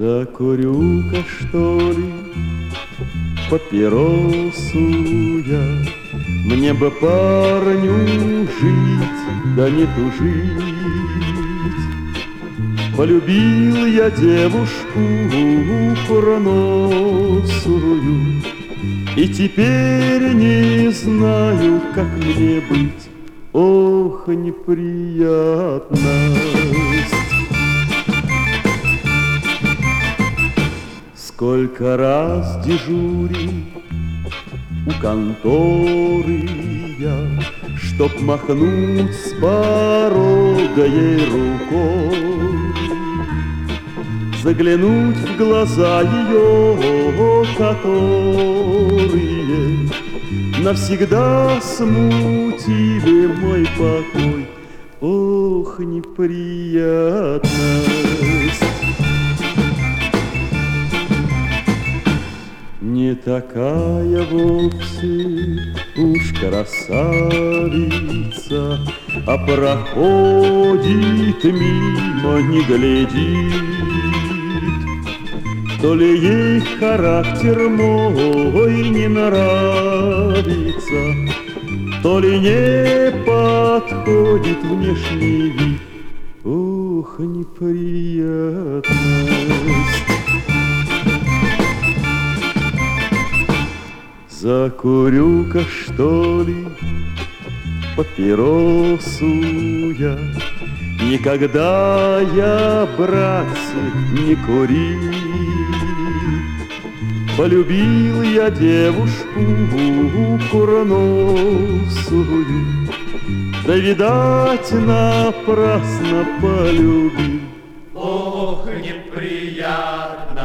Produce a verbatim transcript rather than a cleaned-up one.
Закурю-ка, что ли, папиросу я. Мне бы парню жить, да не тужить. Полюбил я девушку курносую, и теперь не знаю, как мне быть. Ох, неприятность! Сколько раз дежурил у конторы я, чтоб махнуть с порога ей рукой, заглянуть в глаза ее, которые навсегда смутили мой покой. Ох, неприятность! Не такая вовсе уж красавица, а проходит мимо, не глядит. То ли ей характер мой не нравится, то ли не подходит внешний вид. Ох, неприятность! Закурю-ка, что ли, папиросу я. Никогда я, братцы, не курил. Полюбил я девушку курносую, да, видать, напрасно полюбил. Ох, неприятно!